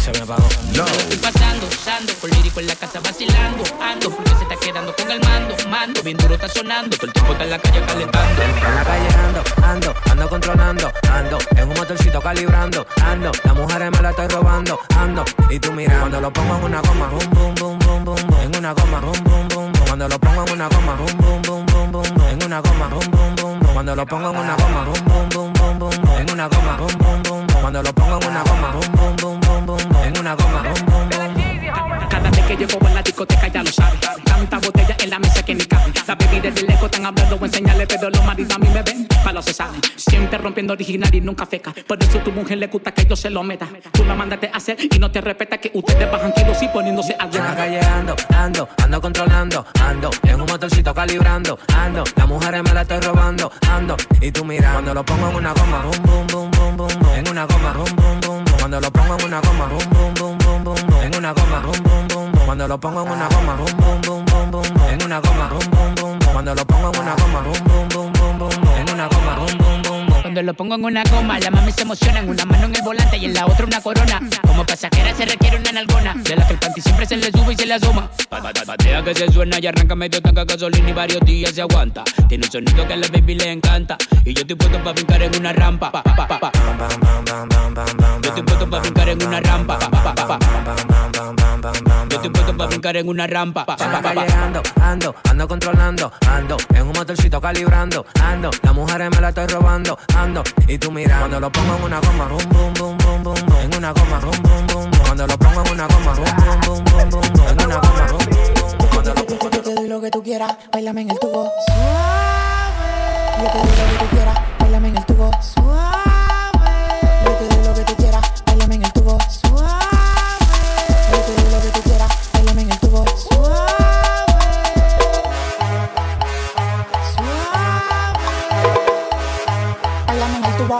Se me apagó. Loud. Estoy pasando, usando, con lírico en la casa vacilando. Ando, porque se está quedando con el mando. Bien duro está sonando, todo el tiempo está en la calle calentando. En la calle ando controlando. Ando, en un motorcito calibrando. Ando, las mujeres me la estoy robando. Ando, y tú mira, cuando lo pongo en una goma, boom, boom, boom, boom, boom, boom. En una goma, boom, boom, boom, boom. Cuando lo pongo en una goma, boom, boom, boom, boom, boom, boom. En una goma, boom, boom, boom, boom. Cuando lo pongo en una goma, boom, boom, boom, boom, boom, boom. En una goma, boom, boom, boom, boom. Cuando lo pongo en una goma, boom, boom, boom, boom, boom, boom. En una goma, boom, boom, boom, boom. Cada vez que llego a la discoteca ya lo sabe. Tanta botella en la mesa que ni cabe. La bebida del eco están hablando o enseñarle, pero los maridos a mí me ven. Palo se saben. Siempre rompiendo original y nunca feca. Por eso tu mujer le gusta que yo se lo meta. Tú la mandaste a hacer y no te respeta que ustedes bajan kilos y poniéndose a En la calle ando controlando. Ando, en un motorcito calibrando. Ando, las mujeres me la estoy robando. Ando, y tú mira, cuando lo pongo en una goma, boom, boom, boom, boom, boom, boom. En una goma, boom, boom, boom, boom. Cuando lo pongo en una goma, boom, boom, boom, boom, boom, boom. En una goma, boom, boom, boom, boom. Cuando lo pongo en una goma, boom, boom, boom, boom, boom, boom. En una goma, boom, boom, boom, boom. Cuando lo pongo en una goma, boom, boom, boom, boom, boom, boom. En una goma, boom, boom, boom, boom. Cuando lo pongo en una goma, la mami se emociona. En una mano en el volante y en la otra una corona. Como pasajera se requiere una nalgona, de la que el panty siempre se le sube y se le asoma. Patea que se suena y arranca medio tanca gasolina y varios días se aguanta. Tiene un sonido que a la baby le encanta. Y yo estoy puesto pa' brincar en una rampa. Yo estoy puesto pa' brincar en una rampa. Yo estoy puesto pa' brincar en una rampa. En la calle ando controlando. Ando, en un motorcito calibrando. Ando, las mujeres me la estoy robando. Ando, y tú mira, cuando lo pongo en una goma, boom, boom, boom, boom, boom, boom. En una goma, boom, boom, boom, boom. Cuando lo pongo en una goma, boom, boom, boom, boom, boom, boom. En una goma, boom, boom, boom, boom. Cuando lo pongo. Yo te doy lo que tú quieras, bailame en el tubo. Suave. Yo te doy lo que tú quieras, bailame en el tubo. Suave. Yo te doy lo que tú quieras, bailame en el tubo. Suave. Yo te doy lo que tú quieras, bailame en el tubo. Suave. Bailame en el tubo.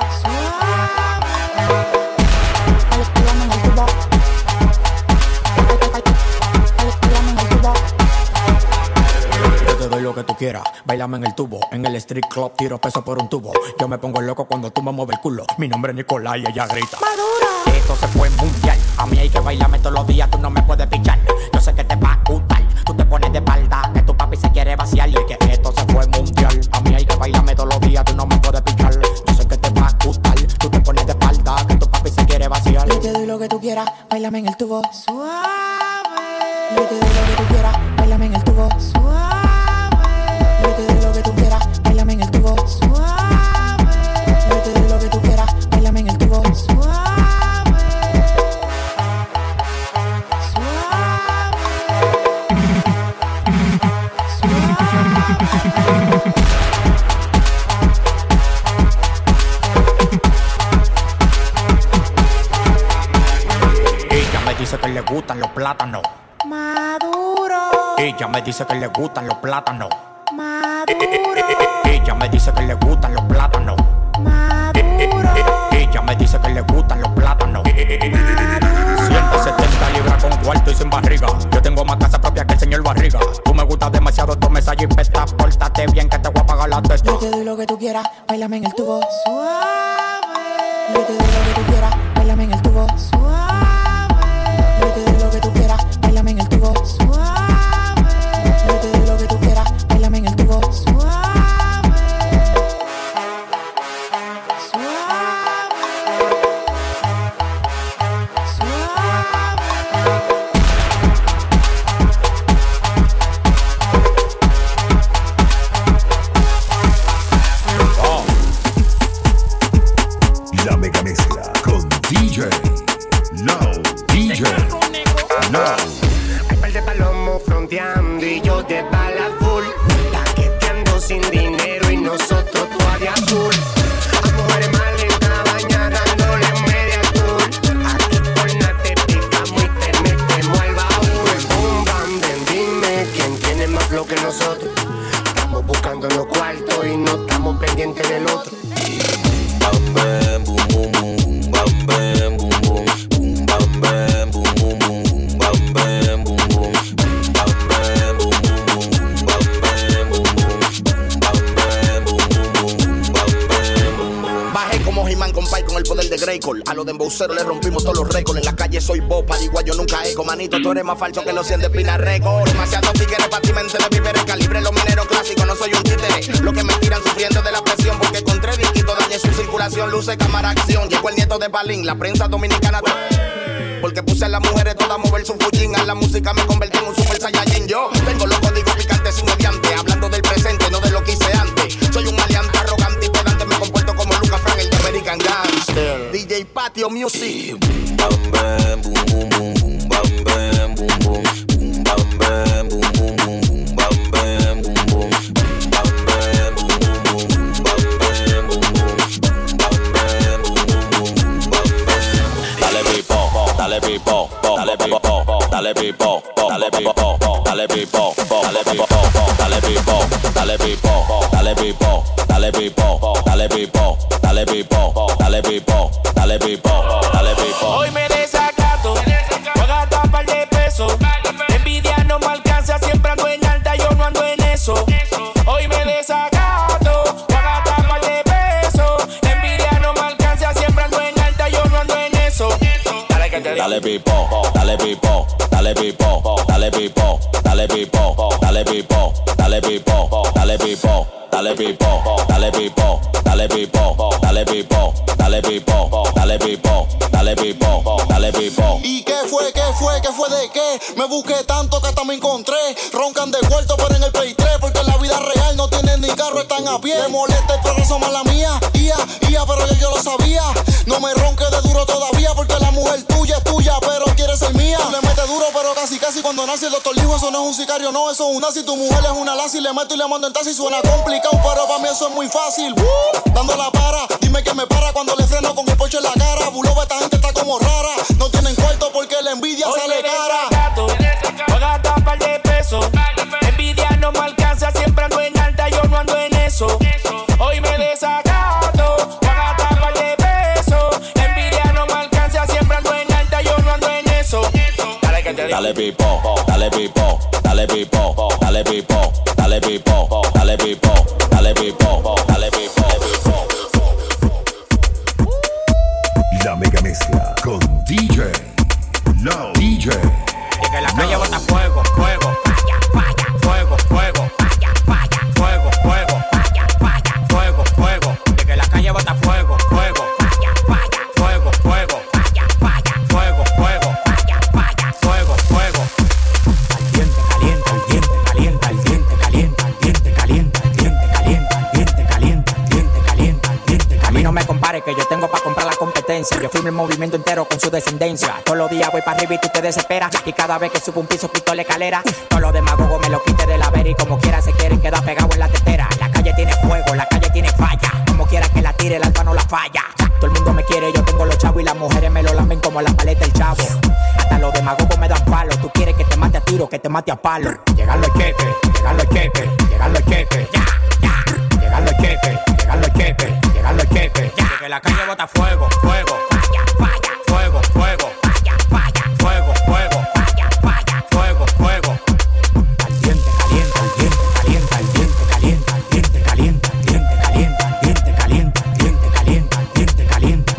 Bailame en el tubo. Bailame en el tubo. Yo te doy lo que tú quieras, bailame en el tubo. En el street club tiro peso por un tubo. Yo me pongo loco cuando tú me mueves el culo. Mi nombre es Nicolás y ella grita Madura. Esto se fue mundial. A mí hay que bailarme todos los días, tú no me puedes pichar. Yo sé que te va a gustar. Tú te pones de espalda, que tu papi se quiere vaciar. Y que esto se fue mundial. A mí hay que bailarme todos los días, tú no me puedes pichar. Yo sé que te va a gustar. Tú te pones de espalda, que tu papi se quiere vaciar. Yo te doy lo que tú quieras, bailame en el tubo. Suave. Yo te doy lo que tú quieras, bailame en el tubo. Suave. Yo te doy lo que tú quieras, bailame en el tubo. Suave. Yo te doy lo que tú quieras, bailame en el tubo. Suave. Ella me dice que le gustan los plátanos. Maduro. Ella me dice que le gustan los plátanos. Maduro. Ella me dice que le gustan los plátanos. Maduro. Ella me dice que le gustan los plátanos. 170 libras con cuarto y sin barriga. Yo tengo más casa propia que el señor Barriga. Tú me gustas demasiado, tú me salles y pesta. Pórtate bien que te voy a pagar la testa. Yo te doy lo que tú quieras, bailame en el tubo. Suave. Yo te doy lo que tú quieras, bailame en el tubo. Suave. Yo te doy lo que tú quieras, bailame en el tubo. Suave. Yo te doy lo que tú quieras, bailame en el tubo. Suave. La mega mezcla con DJ Loud. DJ Loud. Hay par de palomos fronteando y yo de bala full. Taqueteando sin dinero y nosotros todavía azul. A mujeres más lentas bañadas dándole media tour. Aquí por nada te picamos y te metemos al baúl. Boom, bam, ven, dime quién tiene más flow que nosotros. Estamos buscando los cuartos y no estamos pendientes del otro. Bam, bam, boom, boom, boom, bam, bam, boom, boom, boom, bam, bam, boom, boom, boom, bam, bam, boom, boom, bam, bam, boom, boom, boom, récord. A los de embauceros le rompimos todos los récords. En la calle soy bopa, igual yo nunca eco. Manito, tú eres más falso que los 100 de Pina Record. Demasiados tigres para ti, mente de víveres. Calibre los mineros clásicos, no soy un títere. Lo que me tiran sufriendo de la presión. Porque con 3 disquitos dañé su circulación. Luce, cámara, acción. Llegó el nieto de Balín, la prensa dominicana. Porque puse a las mujeres todas a mover su fujín. A la música me convertí en un super saiyajin. Yo tengo los códigos picantes sin mediante. Hablando del presente, no de lo que hice antes. Soy un maleante, arrogante y pedante. Me comporto como Lucas Frank, el de American Gangster. DJ Patio Music. Boom bam bam, boom boom boom, boom bam bam, boom boom, boom bam bam, boom boom boom, boom bam bam, boom boom, boom bam bam, boom boom boom, boom bam bam, boom boom, boom bam bam, boom boom boom, boom bam bam. Dale pipo, dale pipo, dale pipo, dale pipo, dale pipo, dale pipo, dale pipo, dale pipo, dale pipo, dale pipo, dale pipo, dale pipo, dale pipo, dale pipo, dale pipo, dale pipo. Hoy me desacato, voy a gastar un par de pesos. Envidia no me alcanza, siempre ando en alta, yo no ando en eso. Hoy me desacato, voy a gastar un par de pesos. Envidia no me alcanza, siempre ando en alta, yo no ando en eso. Dale que te digo. Dale pipo, dale pipo, dale pipo, dale pipo, dale pipo, dale pipo, dale pipo, dale pipo, dale pipo, dale pipo, dale pipo, dale pipo, dale pipo, dale pipo, dale pipo, dale pipo. ¿Y qué fue? ¿Qué fue? ¿Qué fue de qué? Me busqué tanto que hasta me encontré. Roncan de cuarto pero en el Play 3. Porque en la vida real no tienen ni carro, están a pie. Me molesta el progreso mala mía. Ia, pero yo lo sabía. No me ronque de duro todavía. Porque la mujer tuya es tuya, pero quiere ser mía. Tú le metes duro, pero casi cuando nace el doctor dijo: eso no es un sicario, no, eso es un nazi. Tu mujer es una lazi, le meto y le mando en taxi. Suena complicado, pero para mí eso es muy fácil. Dando la para, dime que me para cuando le freno con el pocho en la cara. Buloba, esta gente está como rara. No tienen cuarto porque la envidia Hoy sale me cara. desacato, voy a gastar un par de pesos. Envidia no me alcanza, siempre ando en alta, yo no ando en eso. Hoy me desacato, voy a gastar un par de pesos. Envidia no me alcanza, siempre ando en alta, yo no ando en eso. Dale que te digo. Dale pipo, dale pipo, dale pipo, dale pipo, dale pipo, dale pipo, dale pipo, dale pipo. La mega mezcla con DJ Low. DJ Y que la calle bota fuego, fuego, falla, falla, fuego, fuego, falla, falla, fuego, fuego, falla, falla, fuego, fuego. Y que la calle bota fuego, fuego, falla, falla, fuego, fuego, falla, falla, fuego, fuego, falla, falla, fuego, fuego. Al diente calienta, al diente calienta, al diente calienta, al diente calienta, al diente calienta, al diente calienta, al diente calienta, al diente calienta. A mí no me compare que yo tengo para comprar la competencia. Yo firmo el movimiento entero con su descendencia. Todos los días voy para arriba y tú te desesperas. Y cada vez que subo un piso quito la escalera. Todos los demagogos me lo quite de la vera. Y como quiera se quieren quedar pegados en la tetera. La calle tiene fuego, la calle tiene falla. Como quiera que la tire, el alfa no la falla. Todo el mundo me quiere, yo tengo los chavos. Y las mujeres me lo lamen como la paleta del chavo. Hasta los demagogos me dan palo. Tú quieres que te mate a tiro, que te mate a palo. Llegan los cheques, llegan los cheques, llegan los cheques. Ya, ya. Llegan los cheques, llegan los cheques, llegan los cheques. Ya. Que la calle bota fuego, fuego. Falla, falla. Fuego, fuego. Falla, falla. Fuego, fuego. Falla, falla. Fuego, fuego. Al diente calienta, al diente calienta, al diente calienta, al diente calienta, al diente calienta, al diente calienta, al diente calienta, al diente calienta.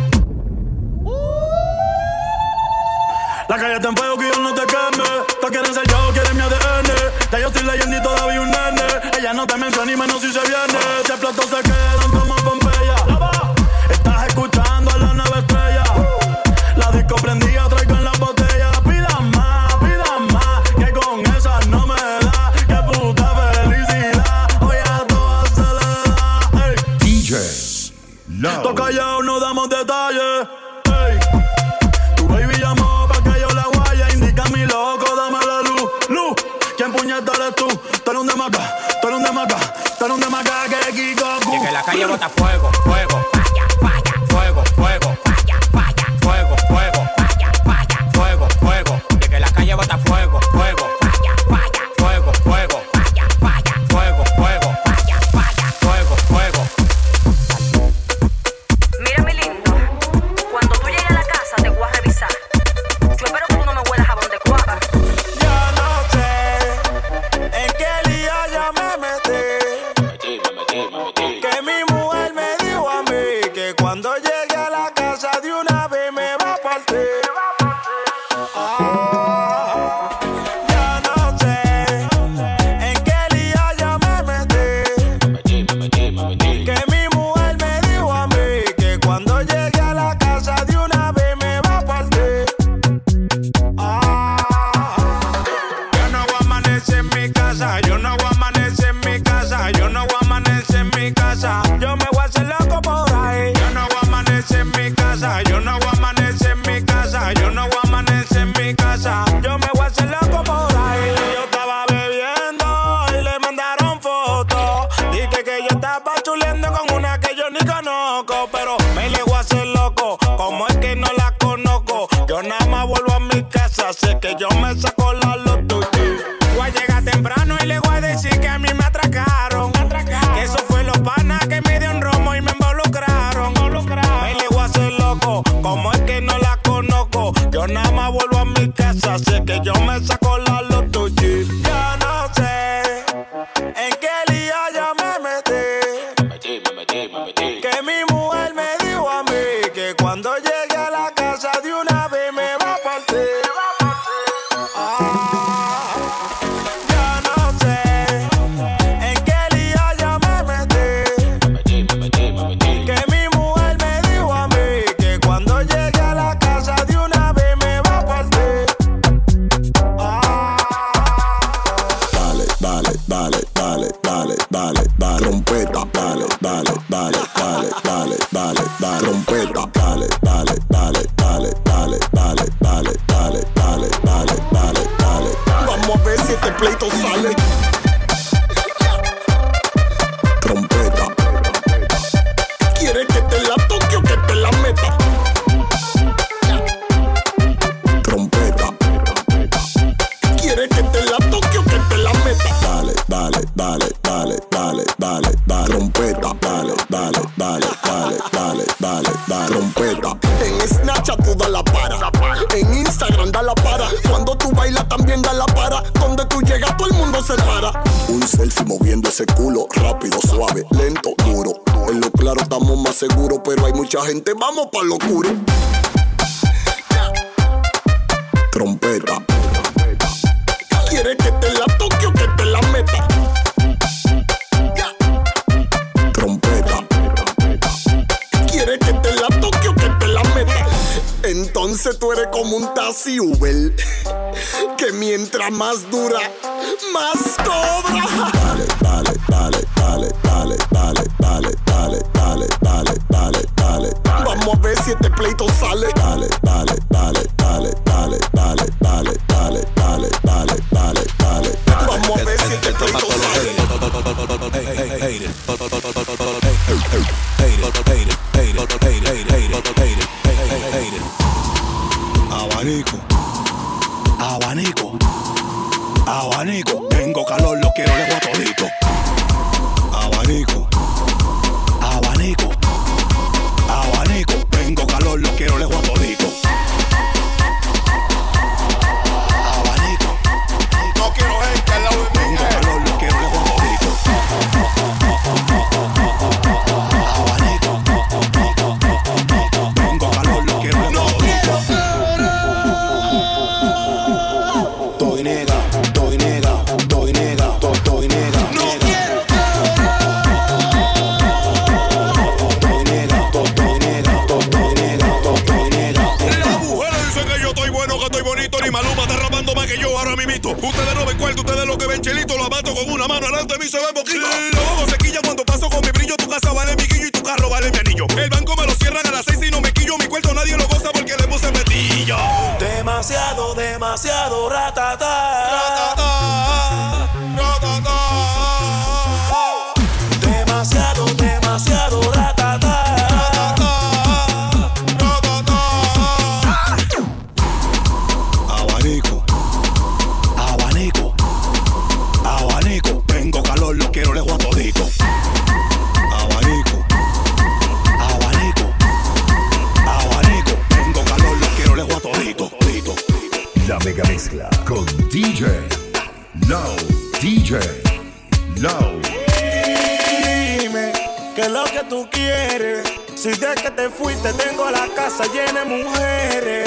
La calle está en fuego que yo no te queme. Todos quieren ser yo, quieren mi ADN. Ya yo estoy leyendo y todavía un nene. Ella no te menciona y menos si se viene. Si platos se quedan como Pompeya. Estás escuchando a la nueva estrella. La disco prendida, traigo en la botella. Pidan más, que con esa no me da. Que puta felicidad, hoy a todas se le da. Ey. DJ Low. Toca callado, no damos detalles. Ey. Tu baby llamó pa' que yo la guaya. Indica mi loco, dame la luz. Luz, ¿quién puñeta eres tú? Tú eres un demaca, tú eres un demaca, tú eres un demaca que Kiko. Y que la calle bota fuego, fuego. Falla, falla. Fuego, fuego. Falla, falla. Fuego, fuego. Falla, falla. Fuego, fuego. Y que la calle bota fuego, fuego. Falla, falla. Fuego, fuego. Falla, falla. Fuego, fuego. Falla, falla. Fuego, fuego. Mira, mi lindo, cuando tú llegues a la casa te voy a revisar. Yo espero que tú no me huelas jabón de cuava. Yo no sé en qué lío ya me metí. Que mi mujer me dijo a mí una vez me va a partir. Ya no sé en qué lío yo me metí. Que mi mujer me dijo a mí que cuando llegue a la casa de una vez me va a partir. Yo no voy a amanecer en mi casa, yo no voy a amanecer en mi casa, yo no voy a amanecer en mi casa. Yo me voy a hacer loco por ahí. Yo no voy a amanecer en mi casa, yo no voy a amanecer en mi casa, yo no voy a amanecer en mi casa. Yo me voy a hacer loco por ahí. Yo estaba bebiendo y le mandaron fotos. Dije que yo estaba chuleando con una que yo ni conozco, pero me le voy a hacer loco. Como es que no la conozco, yo nada más vuelvo a mi casa. Sé que yo me saco la loto. Voy a llegar temprano y le voy a decir que a mí me atracaron. Que eso fue los panas que me dieron romo y me involucraron. Me le voy a hacer loco, como es que no la conozco. Yo nada más vuelvo a mi casa, sé que yo me saco la loto. Yo no sé en qué lío yo me metí. Que mi mujer me dijo a mí que cuando llegue a la casa de una vez me va a partir. Yo no sé en qué lío yo me metí. Que mi mujer me dijo a mí que cuando llegue a la casa de una vez me va a partir. Vale, vale, vale, vale, vale, vale, vale, trompeta, vale, vale, vale, vale, vale, vale, vale, trompeta, vale, vale, vale, vale, vale, vale, vale, vale, vale, vale, vale, vale. Vamos a ver si este pleito sale. Trompeta. ¿Quieres que te la toque o que te la meta? Trompeta. ¿Quieres que te la toque o que te la meta? Vale, vale, vale, vale, vale, vale, vale, trompeta, vale, vale, vale, vale, vale, vale, vale, trompeta. En Snapchat tú da la para, en Instagram da la para. Cuando tú bailas también da la para. Donde tú llegas todo el mundo se para. Un selfie moviendo ese culo, rápido, suave, lento, duro. En lo claro estamos más seguros, pero hay mucha gente, vamos pa' lo oscuro. Trompeta. ¿Quieres que te la toque o que te la meta? Trompeta. ¿Quieres que te la toque o que te la meta? Entonces tú eres como un taxi Uber, que mientras más dura, más cobra. Vale, vale, vale, vale, vale, vale, vale, vale, vale, vale, vale, vale. Vamos a ver si este pleito sale. Vale, vale, vale, vale, vale, vale, vale, vale, vale, vale, vale, vale. Vamos a ver si este pleito sale. Abanico, abanico, abanico. Tengo calor, lo quiero lejos a todito. Abanico, abanico, abanico. Tengo calor, lo quiero lejos a todito. Abanico, no quiero gente al lado de mí. Tengo calor, lo quiero lejos a todito. Abanico, tengo calor, lo quiero lejos a todito. Doy nega, doy nega, doy nega, doy nega. No quiero. Doy nega, doy nega, doy nega, doy nega. Las mujeres dicen que yo estoy bueno, que estoy bonito. Ni Maluma está rapando más que yo ahora mismito. Ustedes no ven cuarto, ustedes lo que ven chelito. Lo mato con una mano, delante de mí se ve poquito. Los ojos se quillan cuando paso con mi brillo. Tu casa vale mi guillo y tu carro vale mi anillo. El banco me lo cierran a las 6 y no me quillo. Mi cuarto nadie lo goza porque le puse metillo. Demasiado, demasiado ratata. Ratata, ratata. Demasiado, demasiado ratata. Abanico, abanico, abanico. Tengo calor, lo quiero lejos a todito. Abanico, abanico, abanico. Tengo calor, lo quiero lejos a todito. La mega mezcla con DJ Low, DJ Low. Dime qué es lo que tú quieres. Si de que te fuiste tengo la casa llena de mujeres.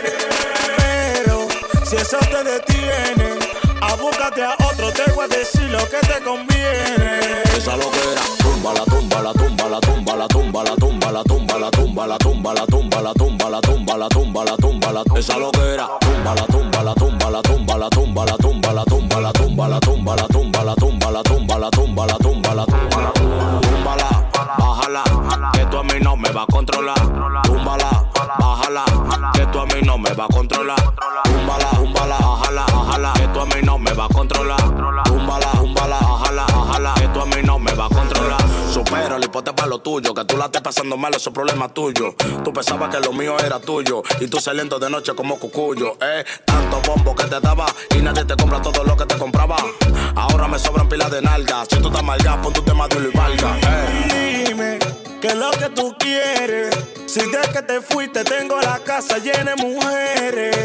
Pero si eso te detiene, abúscate a otro, te voy a decir lo que te conviene. Esa loquera, tumba la tumba la tumba la tumba la tumba la tumba la tumba la tumba la tumba la tumba la tumba la tumba la tumba la tumba la esa loquera, tumba la tumba la tumba la tumba la tumba la tumba la tumba la tumba la tumba la tumba la tumba la tumba la tumba la tumba la tumba túmbala, bájala, que tú a mí no me va a controlar. Túmbala, bájala, que tú a mí no me va a controlar. Túmbala, túmbala, bájala, bájala, que tú a mí no me va a controlar. Túmbala, túmbala, bájala, bájala, que tú a mí no me va a controlar. Supera, hipote para lo tuyo, que tú la estés pasando mal, eso es problema tuyo. Tú pensabas que lo mío era tuyo y tú saliendo de noche como cucuyo, tanto bombo que te daba y nadie te compra todo lo que te compraba. Ahora me sobran pilas de nalgas, si tú estás malgado, pon tu tema de y valga, Dime, ¿qué es lo que tú quieres? Si de que te fuiste tengo la casa llena de mujeres.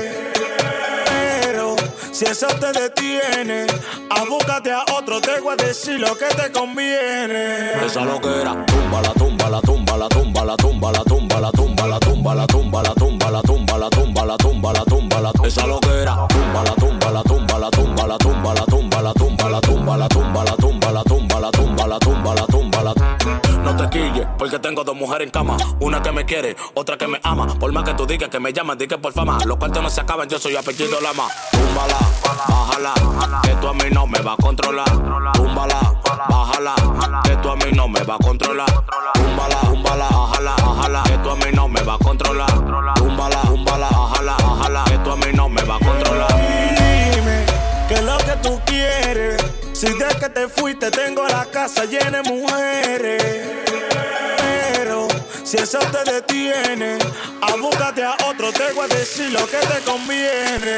Pero si eso te detiene, abúscate a otro, te voy a decir lo que te conviene. Esa loquera, tumba la tumba la tumba la tumba la tumba la tumba la tumba la tumba la tumba la tumba la tumba la tumba la tumba la tumba la esa loquera, tumba la tumba la tumba la tumba la tumba la tumba la tumba la tumba la tumba la tumba la tumba la tumba la tumba la tumba la. No te quilles, porque tengo dos mujeres en cama. Una que me quiere, otra que me ama. Por más que tú digas que me llaman, di que por fama. Los cuartos no se acaban, yo soy apellido Lama. Túmbala, bájala, que tú a mí no me va a controlar. Túmbala, bájala, que tú a mí no me va a controlar. Túmbala, túmbala, bájala, bájala, que tú a mí no me va a controlar. Túmbala, túmbala, bájala, bájala, que tú a mí no me va a controlar. Dime, ¿qué es lo que tú quieres? Si de que te fuiste tengo la casa llena de mujeres. Pero si eso te detiene, abúscate a otro, te voy a decir lo que te conviene.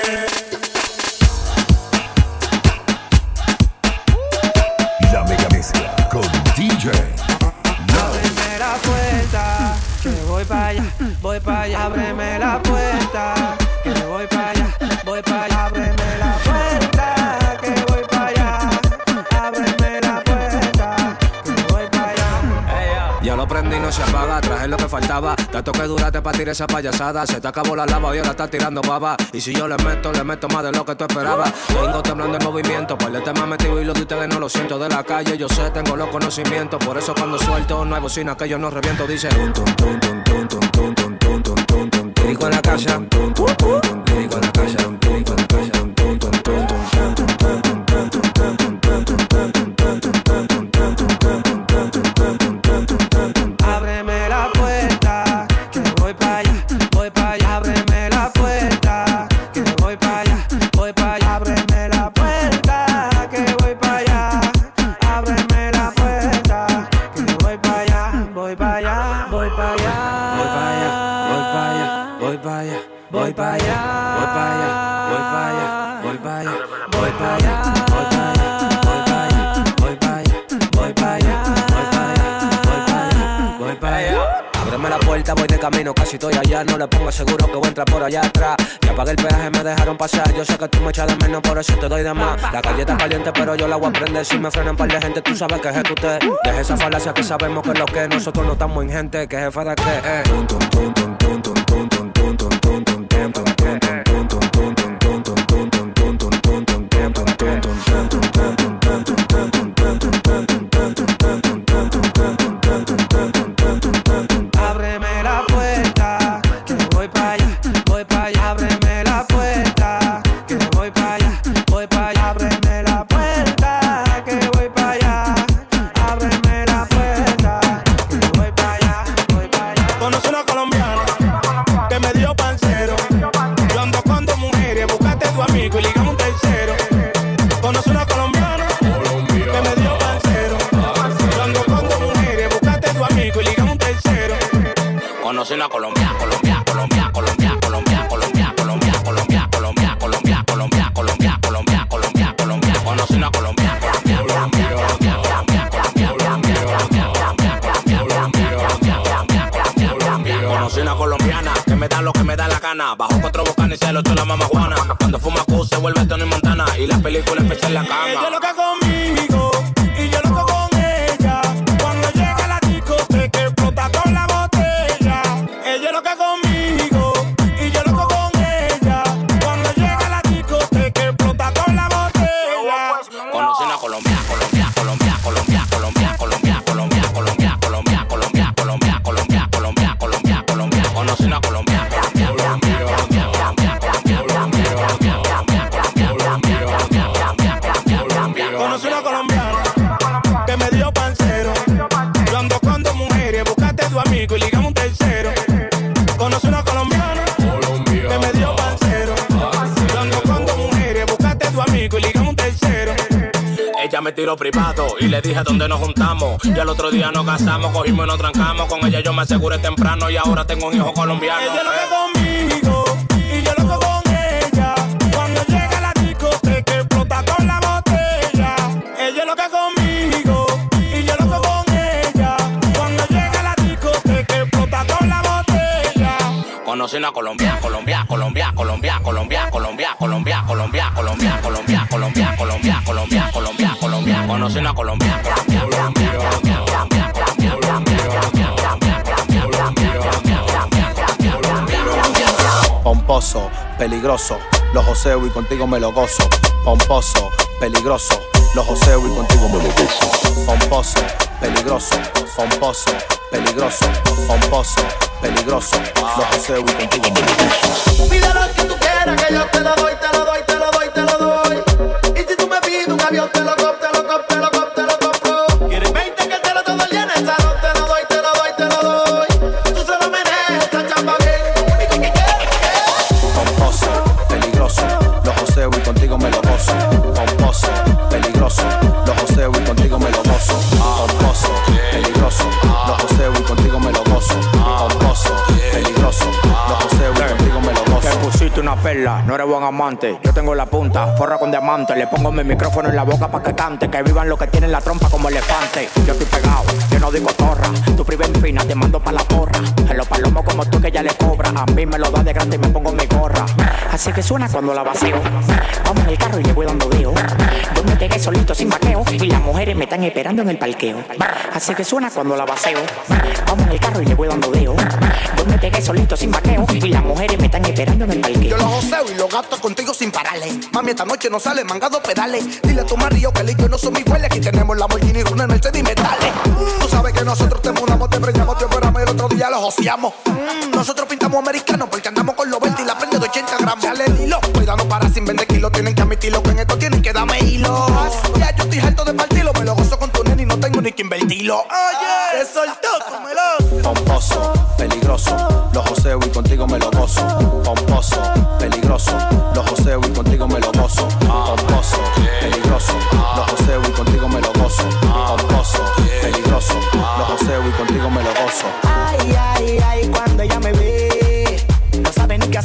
La mega mezcla con DJ Ábreme la puerta, que voy para allá, ábreme la puerta, que voy para allá, ábreme la puerta, que voy para allá, ábreme la puerta, que voy para allá. Ya lo prendí, no se apaga, traje lo que faltaba. Tanto que duraste para tirar esa payasada. Se te acabó la lava y ahora estás tirando baba. Y si yo le meto más de lo que tú esperabas. Vengo temblando el movimiento, por el tema metido y lo de ustedes no lo siento. De la calle yo sé, tengo los conocimientos. Por eso cuando suelto no hay bocina que yo no reviento. Dice lírico en la casa, lírico en la casa, lírico en la casa. Ábreme la puerta, que voy para allá, ábreme la puerta, que voy para allá, ábreme la puerta, que voy para allá, ábreme la puerta, que voy para allá, voy para allá, voy para allá, voy para allá, voy para allá, voy para allá, voy para allá, voy para allá, voy para allá, voy para allá, voy para allá, voy para allá, voy para allá. Ábreme la puerta, voy de camino, casi estoy allá. No le pongo seguro que voy a entrar por allá atrás. Ya pagué el peaje, me dejaron pasar. Yo sé que tú me echas de menos, por eso te doy de más. La calle está caliente, pero yo la voy a prender. Si me frenan un par de gente, tú sabes que ejecuté. Deja esa falacia que sabemos que es lo que nosotros no estamos en gente. Que jefe de qué, Ábreme la puerta, que voy para allá, ábreme la puerta, que voy para allá, ábreme la puerta, que voy para allá, ábreme la puerta, que voy para allá, Conocí una colombiana que me dio pancero. Yo ando con dos mujeres, búscate tu amigo y ligamos un tercero. Conocí una colombiana que me dio pancero. Yo ando con dos mujeres, búscate tu amigo y ligamos un tercero. Conocí una Colombia. Conocí una Colombia. Conocí una colombiana que me da lo que me da la gana. Bajo 4 bocanes y se lo echó la mamá Juana. Cuando fuma Q se vuelve Tony Montana. Y la película empieza en la cama. Ella loca conmigo y yo loco con ella. Cuando llega la discoteca explota con la botella. Ella me tiró privado y le dije dónde nos juntamos. Y al otro día nos casamos, cogimos y nos trancamos. Con ella yo me aseguré temprano y ahora tengo un hijo colombiano. Ella es loca conmigo y yo loco con ella. Cuando llega a la discoteca explota con la botella. Ella es loca conmigo y yo loco con ella. Cuando llega a la discoteca explota con la botella. Conocí una Colombia, Colombia, Colombia, Colombia, Colombia, Colombia, Colombia, Colombia, Colombia, Colombia, Colombia, Colombia, Colombia, Colombia, Colombia. Conocí una Colombia, Colombia, Colombia, Colombia, Colombia, Colombia, Colombia, Colombia, Colombia, Colombia, Colombia, Colombia, Colombia, Colombia. Pomposo, peligroso, los joseo y contigo me lo gozo. Pomposo, peligroso, los joseo y contigo me lo gozo. Pomposo, peligroso, pomposo, peligroso, pomposo, peligroso, los joseo y contigo me lo gozo. Pide lo que tú quieras, que yo te lo doy, te lo doy, te lo doy, te lo doy. Y si tú me pides un avión, te lo compro, te lo compro, te lo compro, te lo compro. ¿Quieres 20 que te lo todo el día en el salón? Te lo doy, te lo doy, te lo doy. Tú se lo meneas, esta chamba bien. ¿Y tú qué quieres? Pomposo, peligroso, los joseo y contigo me lo gozo. Pomposo, peligroso, los joseo y contigo me lo gozo. Pomposo, peligroso, los joseo y contigo me lo gozo. Pomposo, peligroso, los joseo y contigo me lo gozo. Te pusiste una perla, no eres buen amante. Yo tengo la punta, forra con diamante. Le pongo mi micrófono en la boca pa' que cante. Que vivan los que tienen la trompa como elefante. Yo estoy pegado, yo no digo torra. Tu priva en fina, te mando pa' la porra. En los palomos como tú que ya le cobra. A mí me lo da de grande y me pongo mi gorra. Así que suena cuando la vacío. Vamos en el carro y le voy dando deo. Yo me pegué solito sin vaqueo. Y las mujeres me están esperando en el parqueo. Así que suena cuando la vacío. Vamos en el carro y le voy dando deo. Yo me pegué solito sin vaqueo. Y las mujeres me están esperando en el parqueo. Yo los joseo y los gasto contigo sin pararle. Mami, esta noche no sale mangado pedales. Dile a tu marido que yo no soy igual. Aquí tenemos la Lamborghini, Runa, Mercedes y metales. Tú sabes que nosotros te mudamos, te preñamos, te operamos y el otro día los joseamos. Nosotros pintamos americanos porque andamos con los 20 y la prende de 80 gramos. Dale el hilo, cuidado para sin vender kilos. Tienen que admitirlo que en esto tienen que darme hilo. Ya yo estoy harto de partirlo, me lo gozo con tu nene y no tengo ni que invertirlo. Oye, te soltó, cómelo. Pomposo, peligroso, los joseo y contigo me lo gozo. Pomposo, peligroso, los joseo y contigo me lo gozo. Pomposo, peligroso, los joseo y contigo me lo gozo. Pomposo, peligroso, los joseo y contigo me lo gozo. Ay, ay, ay, cuando ella me ve, no sabe ni qué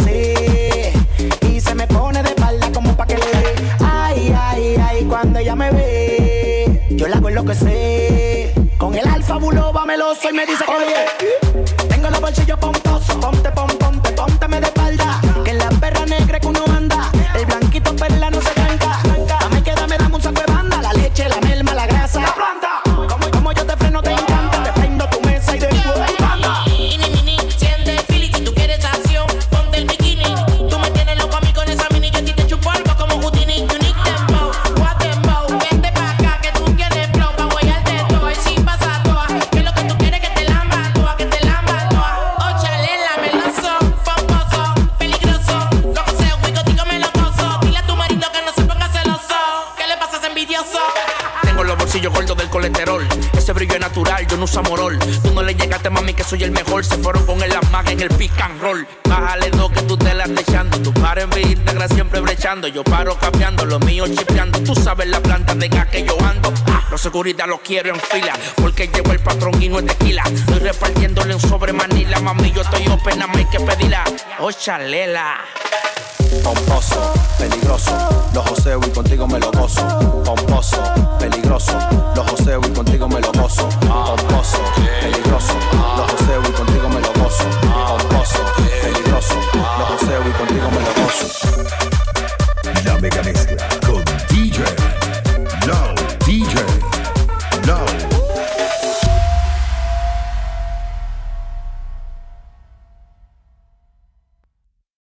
hacer. Y se me pone de espalda como pa' que le dé. Ay, ay, ay, cuando ella me ve, yo la hago enloquecer. Con el alfa buloba meloso y me dice que oye, tengo los bolsillos pomposos. Ponte, ponte, pónteme de espalda. Que en la perra negra que uno anda, el blanquito perla no se tranca. Dame que dame un saco de banda. La leche, la melma, la grasa, la planta. Como yo te freno te encanta. Te prendo tu mesa y después banda. Siente el feeling si tú quieres acción. Ponte el bikini. Tú me tienes loco a mí con esa mini. Yo a ti te chupo algo como Houdini. Unique tempo, what tempo. Vente pa' acá que tú quieres flow. Pa' guayarte todo y sin pasar toa. Que lo que tú quieres que te lamba toa. Que te lamba toa. Óchale la meloso, famoso, peligroso. Lo que sea, güey, contigo me lo gozo. Dile a tu marido que no se ponga celoso. ¿Qué le pasa a ese envidioso? Tengo los bolsillos gordos del colesterol. Ese brillo es natural, yo no uso amorol. Tú no le llegaste, mami, que soy el mejor. Se fueron con el amaga en el pick and roll. Bájale dos que tú te la estás echando. Tu par en Instagram siempre brechando. Yo paro cambiando, los míos chipeando. Tú sabes la planta de gas que yo ando. Los seguridad los quiero en fila. Porque llegó el patrón y no es tequila. Estoy repartiéndole un sobre Manila. Mami, yo estoy open, nada más hay que pedirla. Oh, chalela. Pomposo, peligroso, los joseo y contigo me lo gozo. Pomposo, peligroso, los joseo y contigo me lo gozo. Pomposo, peligroso, los joseo y contigo me lo gozo.